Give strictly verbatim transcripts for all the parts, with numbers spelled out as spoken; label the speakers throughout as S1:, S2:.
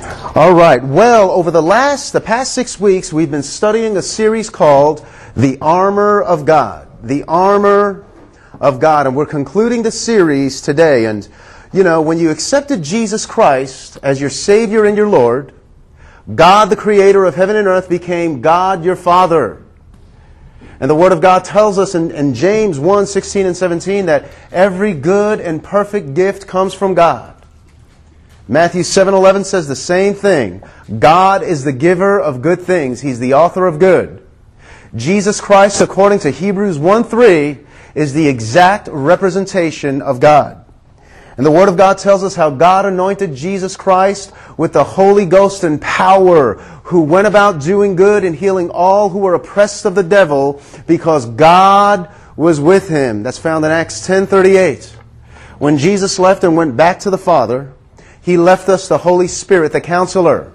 S1: All right. Well, over the last, the past six weeks, we've been studying a series called The Armor of God. The Armor of God. And we're concluding the series today. And, you know, when you accepted Jesus Christ as your Savior and your Lord, God, the Creator of heaven and earth, became God, your Father. And the Word of God tells us in, in James one, sixteen and seventeen that every good and perfect gift comes from God. Matthew seven eleven says the same thing. God is the giver of good things. He's the author of good. Jesus Christ, according to Hebrews one three, is the exact representation of God. And the Word of God tells us how God anointed Jesus Christ with the Holy Ghost and power, who went about doing good and healing all who were oppressed of the devil, because God was with him. That's found in Acts ten thirty-eight. When Jesus left and went back to the Father, He left us the Holy Spirit, the Counselor.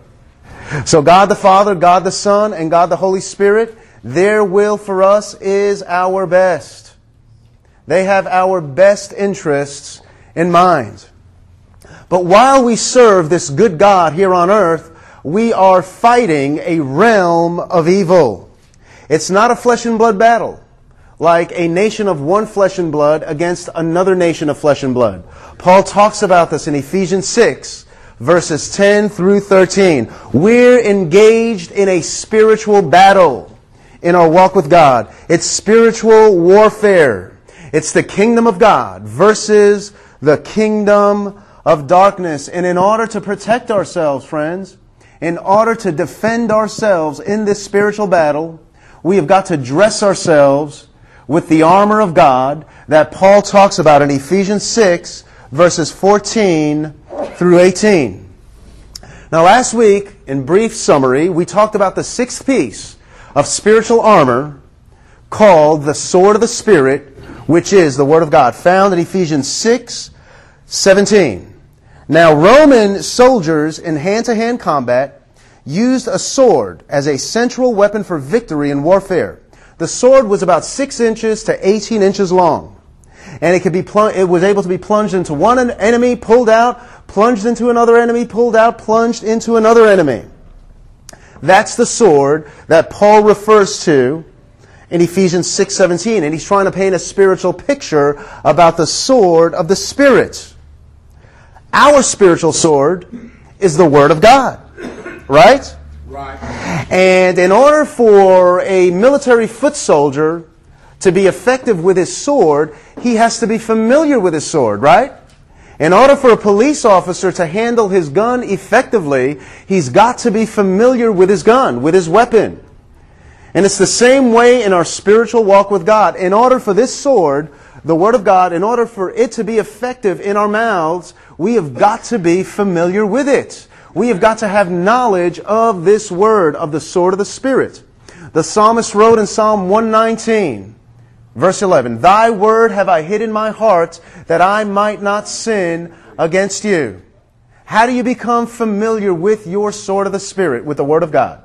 S1: So God the Father, God the Son, and God the Holy Spirit, their will for us is our best. They have our best interests in mind. But while we serve this good God here on earth, we are fighting a realm of evil. It's not a flesh and blood battle, like a nation of one flesh and blood against another nation of flesh and blood. Paul talks about this in Ephesians six, verses ten through thirteen. We're engaged in a spiritual battle in our walk with God. It's spiritual warfare. It's the kingdom of God versus the kingdom of darkness. And in order to protect ourselves, friends, in order to defend ourselves in this spiritual battle, we have got to dress ourselves with the armor of God that Paul talks about in Ephesians six, verses fourteen through eighteen. Now, last week, in brief summary, we talked about the sixth piece of spiritual armor called the sword of the Spirit, which is the Word of God, found in Ephesians six seventeen. Now, Roman soldiers in hand-to-hand combat used a sword as a central weapon for victory in warfare. The sword was about six inches to eighteen inches long. And it could be pl- it was able to be plunged into one enemy, pulled out, plunged into another enemy, pulled out, plunged into another enemy. That's the sword that Paul refers to in Ephesians six seventeen. And he's trying to paint a spiritual picture about the sword of the Spirit. Our spiritual sword is the Word of God. Right?
S2: Right.
S1: And in order for a military foot soldier to be effective with his sword, he has to be familiar with his sword, right? In order for a police officer to handle his gun effectively, he's got to be familiar with his gun, with his weapon. And it's the same way in our spiritual walk with God. In order for this sword, the Word of God, in order for it to be effective in our mouths, we have got to be familiar with it. We have got to have knowledge of this Word, of the sword of the Spirit. The psalmist wrote in Psalm one nineteen, verse eleven, Thy word have I hid in my heart, that I might not sin against you. How do you become familiar with your sword of the Spirit, with the Word of God?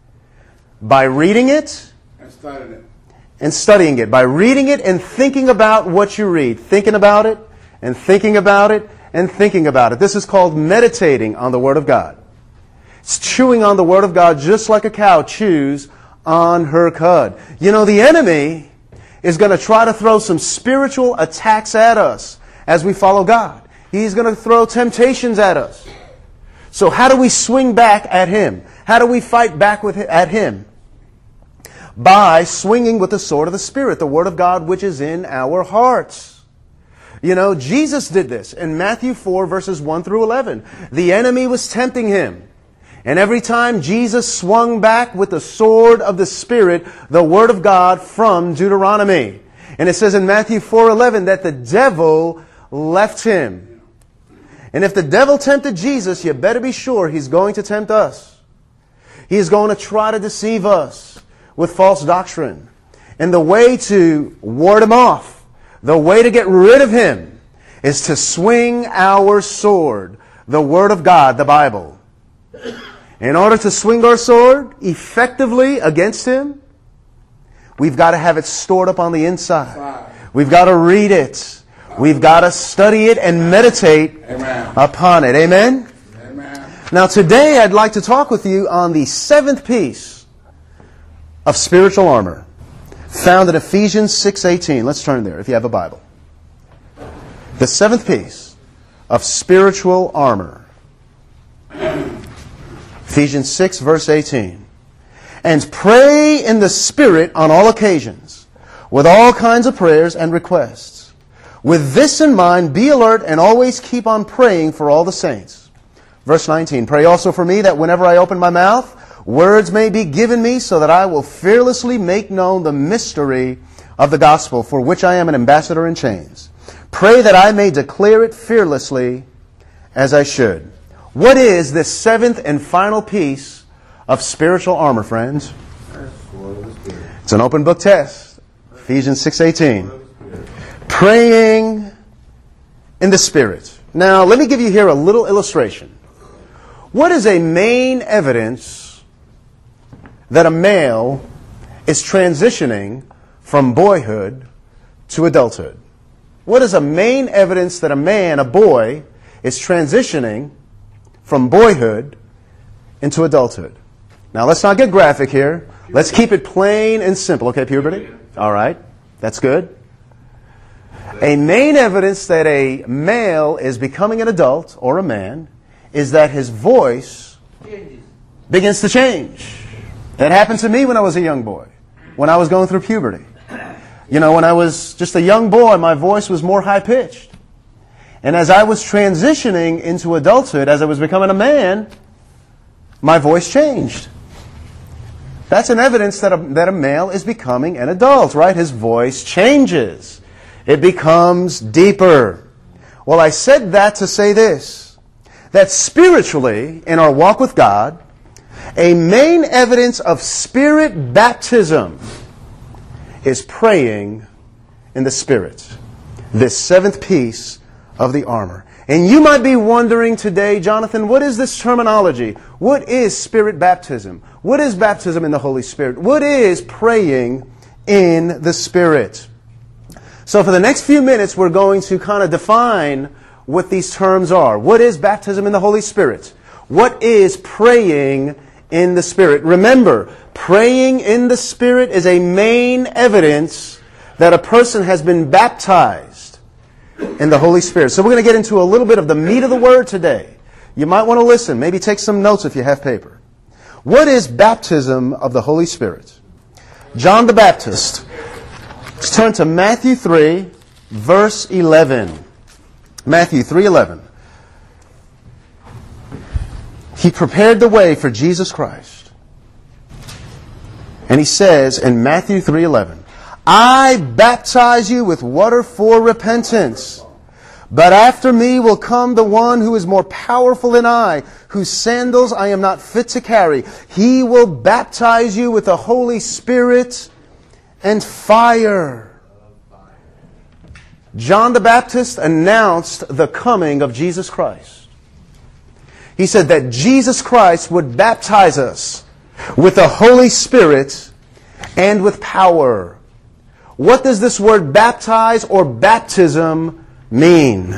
S1: By reading it
S2: And studying it.
S1: and studying it. By reading it and thinking about what you read. Thinking about it and thinking about it and thinking about it. This is called meditating on the Word of God. It's chewing on the Word of God just like a cow chews on her cud. You know, the enemy is going to try to throw some spiritual attacks at us as we follow God. He's going to throw temptations at us. So how do we swing back at him? How do we fight back with at him? By swinging with the sword of the Spirit, the Word of God which is in our hearts. You know, Jesus did this in Matthew four, verses one through eleven. The enemy was tempting him. And every time Jesus swung back with the sword of the Spirit, the Word of God from Deuteronomy. And it says in Matthew four eleven that the devil left him. And if the devil tempted Jesus, you better be sure he's going to tempt us. He is going to try to deceive us with false doctrine. And the way to ward him off, the way to get rid of him, is to swing our sword, the Word of God, the Bible. In order to swing our sword effectively against him, we've got to have it stored up on the inside. We've got to read it. We've got to study it and meditate
S2: Amen.
S1: upon it. Amen?
S2: Amen.
S1: Now today I'd like to talk with you on the seventh piece of spiritual armor, found in Ephesians six eighteen. Let's turn there if you have a Bible. The seventh piece of spiritual armor. Ephesians six verse eighteen. And pray in the Spirit on all occasions, with all kinds of prayers and requests. With this in mind, be alert and always keep on praying for all the saints. Verse nineteen, pray also for me that whenever I open my mouth, words may be given me so that I will fearlessly make known the mystery of the gospel, for which I am an ambassador in chains. Pray that I may declare it fearlessly as I should. What is this seventh and final piece of spiritual armor, friends? It's an open book test. Ephesians six eighteen. Praying in the Spirit. Now, let me give you here a little illustration. What is a main evidence that a male is transitioning from boyhood to adulthood? What is a main evidence that a man, a boy, is transitioning from boyhood into adulthood? Now, let's not get graphic here. Let's keep it plain and simple. Okay, puberty? All right. That's good. A main evidence that a male is becoming an adult or a man is that his voice begins to change. That happened to me when I was a young boy, when I was going through puberty. You know, when I was just a young boy, my voice was more high-pitched. And as I was transitioning into adulthood, as I was becoming a man, my voice changed. That's an evidence that a, that a male is becoming an adult, right? His voice changes. It becomes deeper. Well, I said that to say this, that spiritually, in our walk with God, a main evidence of Spirit baptism is praying in the Spirit. This seventh piece of the armor. And you might be wondering today, Jonathan, what is this terminology? What is Spirit baptism? What is baptism in the Holy Spirit? What is praying in the Spirit? So for the next few minutes, we're going to kind of define what these terms are. What is baptism in the Holy Spirit? What is praying in the Spirit? Remember, praying in the Spirit is a main evidence that a person has been baptized in the Holy Spirit. So we're going to get into a little bit of the meat of the word today. You might want to listen. Maybe take some notes if you have paper. What is baptism of the Holy Spirit? John the Baptist. Let's turn to Matthew three, verse eleven. Matthew three eleven. He prepared the way for Jesus Christ. And he says in Matthew three eleven, I baptize you with water for repentance, but after me will come the one who is more powerful than I, whose sandals I am not fit to carry. He will baptize you with the Holy Spirit and fire. John the Baptist announced the coming of Jesus Christ. He said that Jesus Christ would baptize us with the Holy Spirit and with power. What does this word baptize or baptism mean?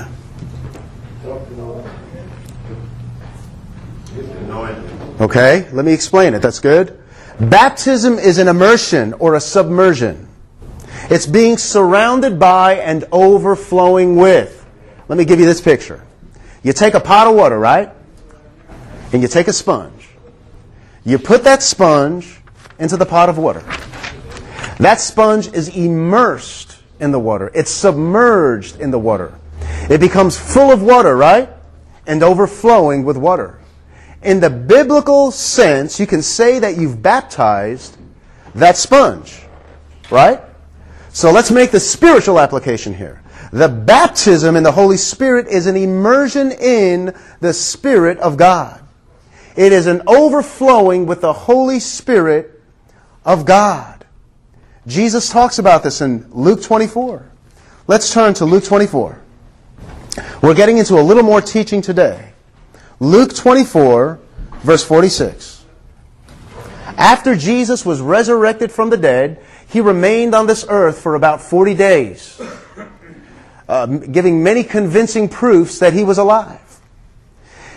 S1: Okay, let me explain it. That's good. Baptism is an immersion or a submersion. It's being surrounded by and overflowing with. Let me give you this picture. You take a pot of water, right? And you take a sponge. You put that sponge into the pot of water. That sponge is immersed in the water. It's submerged in the water. It becomes full of water, right? And overflowing with water. In the biblical sense, you can say that you've baptized that sponge, right? So let's make the spiritual application here. The baptism in the Holy Spirit is an immersion in the Spirit of God. It is an overflowing with the Holy Spirit of God. Jesus talks about this in Luke twenty-four. Let's turn to Luke twenty-four. We're getting into a little more teaching today. Luke twenty-four, verse forty-six. After Jesus was resurrected from the dead, He remained on this earth for about forty days, uh, giving many convincing proofs that He was alive.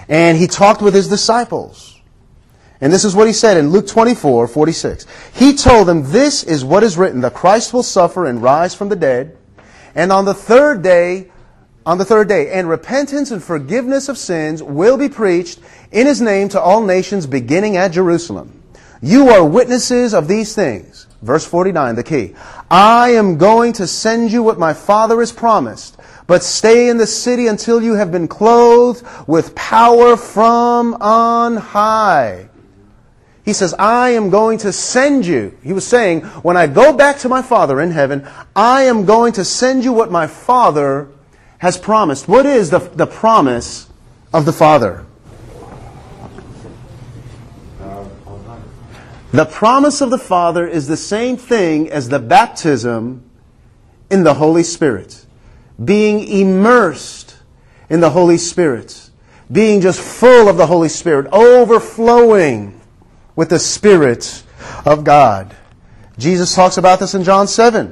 S1: And he talked with his disciples. And this is what he said in Luke twenty-four forty-six. He told them, "This is what is written, the Christ will suffer and rise from the dead, and on the third day, on the third day, and repentance and forgiveness of sins will be preached in His name to all nations, beginning at Jerusalem. You are witnesses of these things." Verse forty-nine, the key. "I am going to send you what my Father has promised, but stay in the city until you have been clothed with power from on high." He says, I am going to send you. He was saying, when I go back to my Father in heaven, I am going to send you what my Father has promised. What is the, the promise of the Father? The promise of the Father is the same thing as the baptism in the Holy Spirit. Being immersed in the Holy Spirit. Being just full of the Holy Spirit. Overflowing with the Spirit of God. Jesus talks about this in John seven.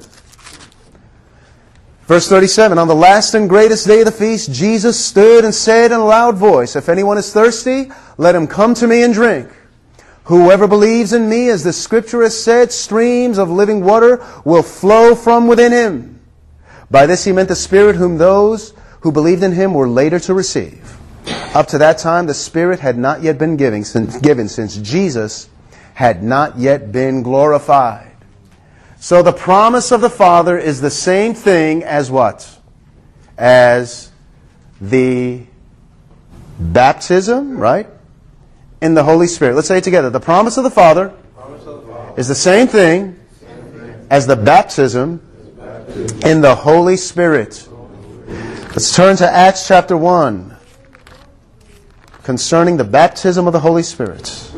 S1: Verse thirty-seven, on the last and greatest day of the feast, Jesus stood and said in a loud voice, "If anyone is thirsty, let him come to me and drink. Whoever believes in me, as the Scripture has said, streams of living water will flow from within him." By this he meant the Spirit whom those who believed in him were later to receive. Up to that time, the Spirit had not yet been given since, given since Jesus had not yet been glorified. So the promise of the Father is the same thing as what? As the baptism, right? In the Holy Spirit. Let's say it together. The promise of the Father, promise of the Father is the same thing, same thing as the baptism, baptism in the Holy Spirit. Let's turn to Acts chapter one. Concerning the baptism of the Holy Spirit.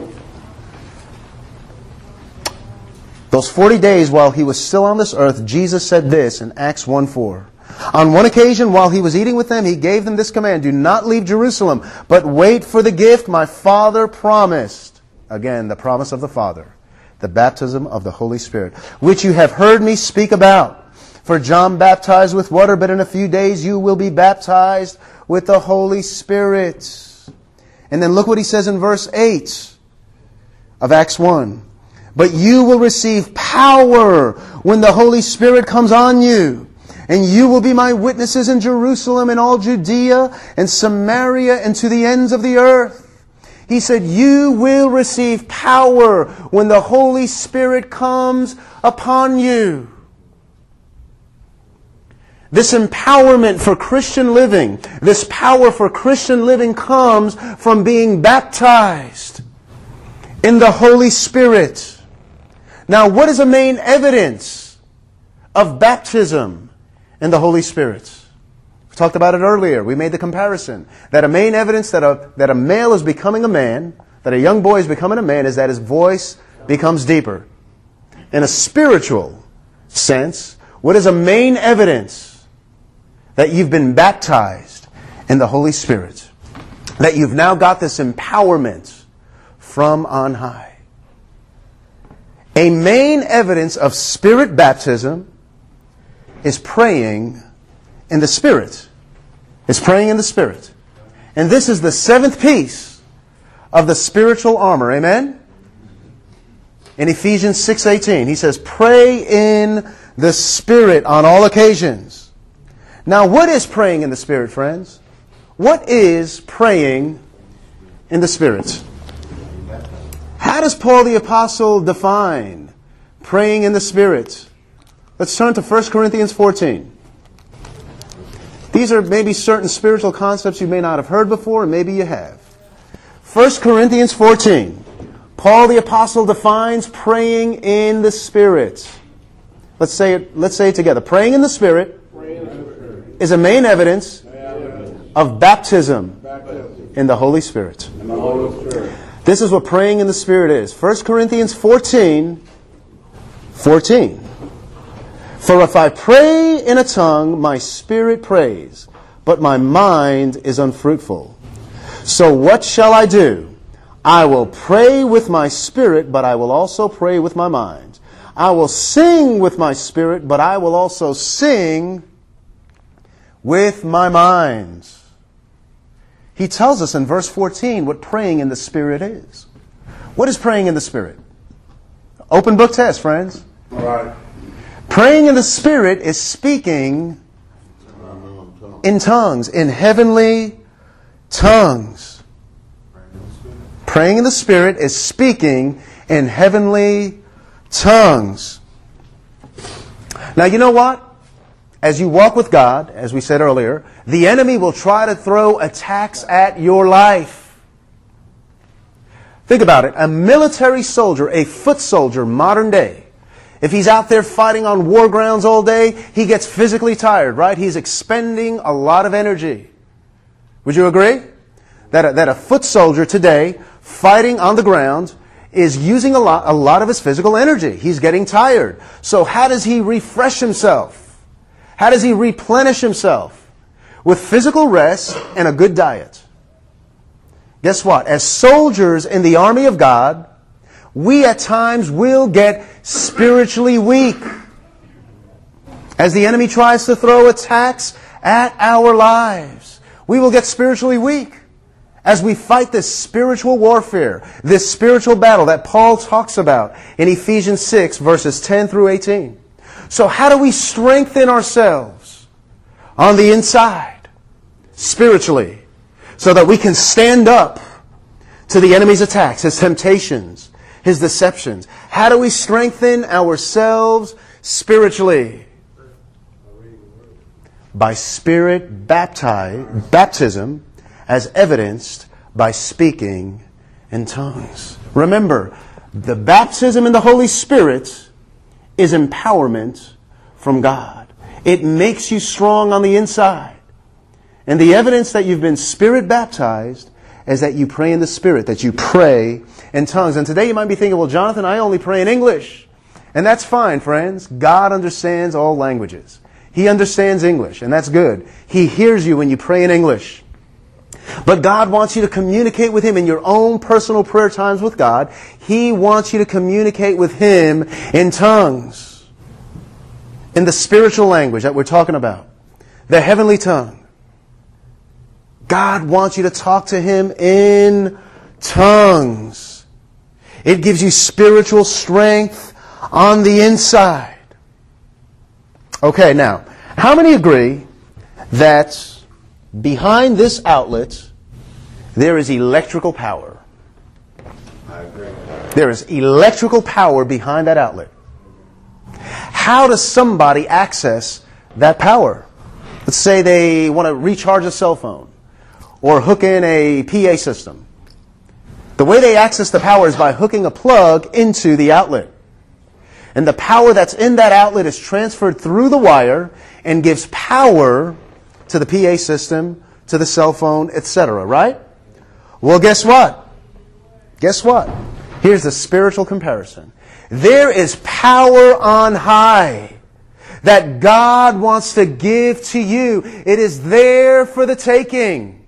S1: Those forty days while he was still on this earth, Jesus said this in Acts one four. On one occasion, while he was eating with them, he gave them this command, "Do not leave Jerusalem, but wait for the gift my Father promised." Again, the promise of the Father. The baptism of the Holy Spirit, which you have heard me speak about. For John baptized with water, but in a few days you will be baptized with the Holy Spirit. And then look what he says in verse eight of Acts one. "But you will receive power when the Holy Spirit comes on you. And you will be my witnesses in Jerusalem and all Judea and Samaria and to the ends of the earth." He said, you will receive power when the Holy Spirit comes upon you. This empowerment for Christian living, this power for Christian living comes from being baptized in the Holy Spirit. Now, what is the main evidence of baptism in the Holy Spirit? We talked about it earlier. We made the comparison that a main evidence that a, that a male is becoming a man, that a young boy is becoming a man, is that his voice becomes deeper. In a spiritual sense, what is a main evidence that you've been baptized in the Holy Spirit? That you've now got this empowerment from on high. A main evidence of Spirit baptism is praying in the Spirit. It's praying in the Spirit. And this is the seventh piece of the spiritual armor. Amen? In Ephesians six eighteen, he says, pray in the Spirit on all occasions. Now, what is praying in the Spirit, friends? What is praying in the Spirit? How does Paul the Apostle define praying in the Spirit? Let's turn to First Corinthians fourteen. These are maybe certain spiritual concepts you may not have heard before, and maybe you have. First Corinthians fourteen. Paul the Apostle defines praying in the Spirit. Let's say it, let's say it together. Praying in the Spirit is a main evidence of baptism in the Holy Spirit. This is what praying in the Spirit is. First Corinthians fourteen, fourteen. For if I pray in a tongue, my spirit prays, but my mind is unfruitful. So what shall I do? I will pray with my spirit, but I will also pray with my mind. I will sing with my spirit, but I will also sing with my mind. He tells us in verse fourteen what praying in the Spirit is. What is praying in the Spirit? Open book test, friends.
S2: All right.
S1: Praying in the Spirit is speaking in tongues, in heavenly tongues. Praying in the Spirit is speaking in heavenly tongues. Now, you know what? As you walk with God, as we said earlier, the enemy will try to throw attacks at your life. Think about it. A military soldier, a foot soldier, modern day, if he's out there fighting on war grounds all day, he gets physically tired, right? He's expending a lot of energy. Would you agree? That a, that a foot soldier today, fighting on the ground, is using a lot, a lot of his physical energy. He's getting tired. So how does he refresh himself? How does he replenish himself? With physical rest and a good diet. Guess what? As soldiers in the army of God, we at times will get spiritually weak. As the enemy tries to throw attacks at our lives, we will get spiritually weak as we fight this spiritual warfare, this spiritual battle that Paul talks about in Ephesians six, verses ten through eighteen. So how do we strengthen ourselves on the inside, spiritually, so that we can stand up to the enemy's attacks, his temptations, his deceptions? How do we strengthen ourselves spiritually? By Spirit baptize, baptism, as evidenced by speaking in tongues. Remember, the baptism in the Holy Spirit is empowerment from God. It makes you strong on the inside. And the evidence that you've been Spirit baptized is that you pray in the Spirit, that you pray in tongues. And today you might be thinking, well, Jonathan, I only pray in English. And that's fine, friends. God understands all languages. He understands English, and that's good. He hears you when you pray in English. But God wants you to communicate with Him in your own personal prayer times with God. He wants you to communicate with Him in tongues. In the spiritual language that we're talking about. The heavenly tongue. God wants you to talk to Him in tongues. It gives you spiritual strength on the inside. Okay, now, how many agree that behind this outlet, there is electrical power?
S2: I agree.
S1: There is electrical power behind that outlet. How does somebody access that power? Let's say they want to recharge a cell phone or hook in a P A system. The way they access the power is by hooking a plug into the outlet. And the power that's in that outlet is transferred through the wire and gives power to the P A system, to the cell phone, et cetera, right? Well, guess what? Guess what? Here's a spiritual comparison. There is power on high that God wants to give to you. It is there for the taking.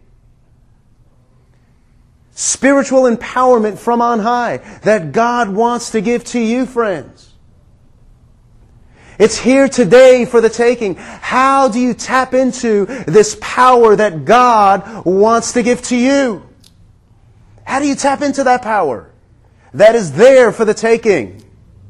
S1: Spiritual empowerment from on high that God wants to give to you, friends. It's here today for the taking. How do you tap into this power that God wants to give to you? How do you tap into that power that is there for the taking?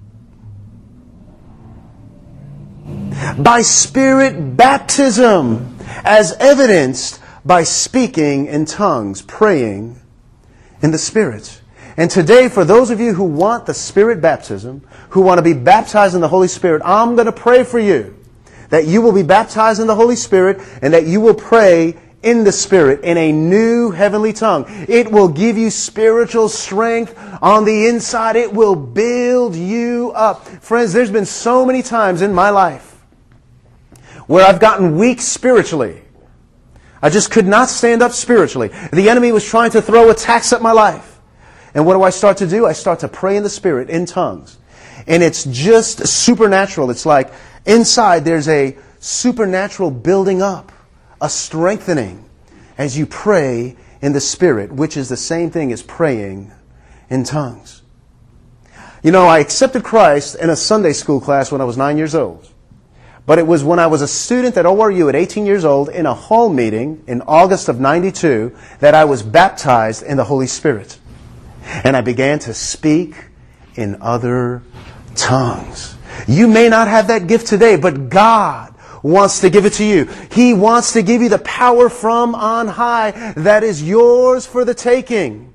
S1: By Spirit baptism, as evidenced by speaking in tongues, praying in the Spirit. And today, for those of you who want the Spirit baptism, who want to be baptized in the Holy Spirit, I'm going to pray for you that you will be baptized in the Holy Spirit and that you will pray in the Spirit in a new heavenly tongue. It will give you spiritual strength on the inside. It will build you up. Friends, there's been so many times in my life where I've gotten weak spiritually. I just could not stand up spiritually. The enemy was trying to throw attacks at my life. And what do I start to do? I start to pray in the Spirit, in tongues. And it's just supernatural. It's like inside there's a supernatural building up, a strengthening as you pray in the Spirit, which is the same thing as praying in tongues. You know, I accepted Christ in a Sunday school class when I was nine years old. But it was when I was a student at O R U at eighteen years old in a hall meeting in August of ninety-two that I was baptized in the Holy Spirit. And I began to speak in other tongues. You may not have that gift today, but God wants to give it to you. He wants to give you the power from on high that is yours for the taking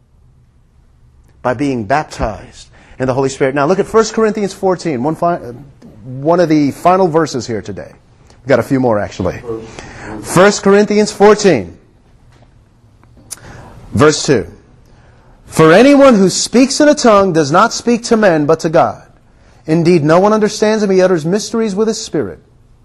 S1: by being baptized in the Holy Spirit. Now look at First Corinthians fourteen, one, fi- one of the final verses here today. We've got a few more actually. First Corinthians fourteen, verse two. For anyone who speaks in a tongue does not speak to men, but to God. Indeed, no one understands him. He utters mysteries with his spirit.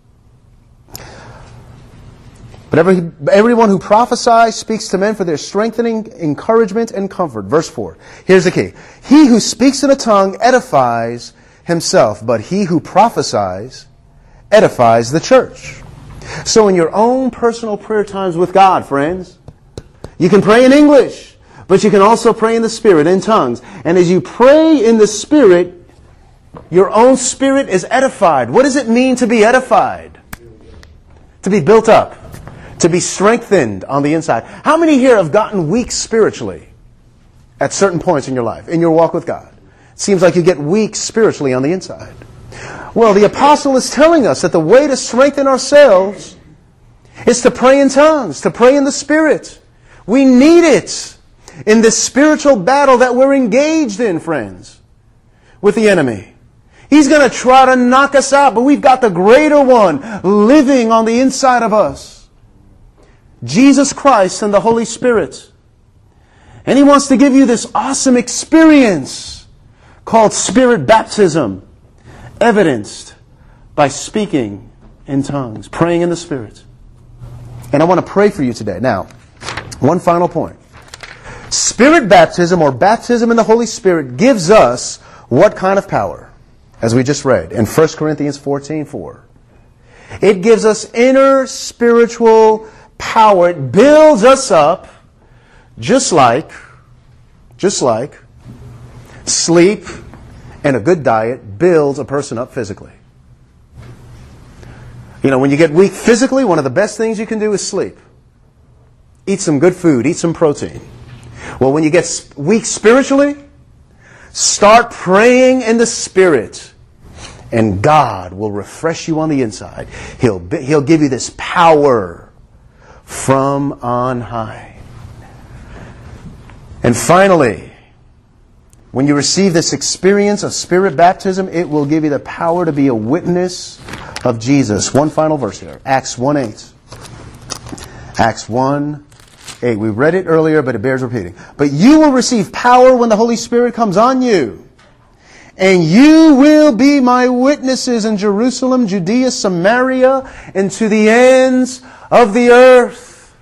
S1: But every, everyone who prophesies speaks to men for their strengthening, encouragement, and comfort. Verse four. Here's the key. He who speaks in a tongue edifies himself, but he who prophesies edifies the church. So in your own personal prayer times with God, friends, you can pray in English. But you can also pray in the Spirit, in tongues. And as you pray in the Spirit, your own spirit is edified. What does it mean to be edified? To be built up. To be strengthened on the inside. How many here have gotten weak spiritually at certain points in your life, in your walk with God? It seems like you get weak spiritually on the inside. Well, the apostle is telling us that the way to strengthen ourselves is to pray in tongues, to pray in the Spirit. We need it in this spiritual battle that we're engaged in, friends, with the enemy. He's going to try to knock us out, but we've got the greater one living on the inside of us. Jesus Christ and the Holy Spirit. And He wants to give you this awesome experience called Spirit baptism, evidenced by speaking in tongues, praying in the Spirit. And I want to pray for you today. Now, one final point. Spirit baptism, or baptism in the Holy Spirit, gives us what kind of power? As we just read in First Corinthians fourteen four. It gives us inner spiritual power. It builds us up just like, just like sleep and a good diet builds a person up physically. You know, when you get weak physically, one of the best things you can do is sleep. Eat some good food, eat some protein. Well, when you get weak spiritually, start praying in the Spirit. And God will refresh you on the inside. He'll, he'll give you this power from on high. And finally, when you receive this experience of Spirit baptism, it will give you the power to be a witness of Jesus. One final verse here. Acts one eight. Acts one eight. We read it earlier, but it bears repeating. But you will receive power when the Holy Spirit comes on you. And you will be my witnesses in Jerusalem, Judea, Samaria, and to the ends of the earth.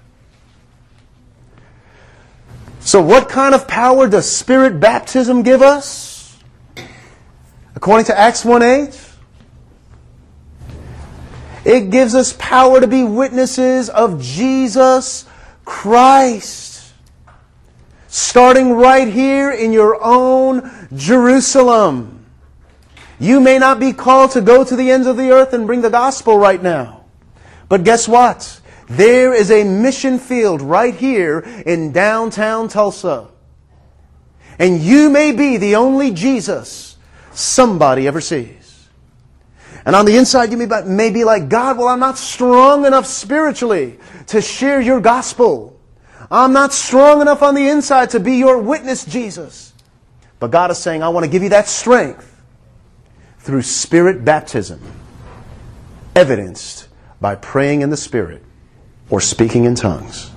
S1: So what kind of power does Spirit baptism give us? According to Acts one eight, it gives us power to be witnesses of Jesus Christ. Starting right here in your own Jerusalem. You may not be called to go to the ends of the earth and bring the gospel right now. But guess what? There is a mission field right here in downtown Tulsa. And you may be the only Jesus somebody ever sees. And on the inside you may, may be like, God, well, I'm not strong enough spiritually to share your gospel. I'm not strong enough on the inside to be your witness, Jesus. But God is saying, I want to give you that strength through Spirit baptism, evidenced by praying in the Spirit or speaking in tongues.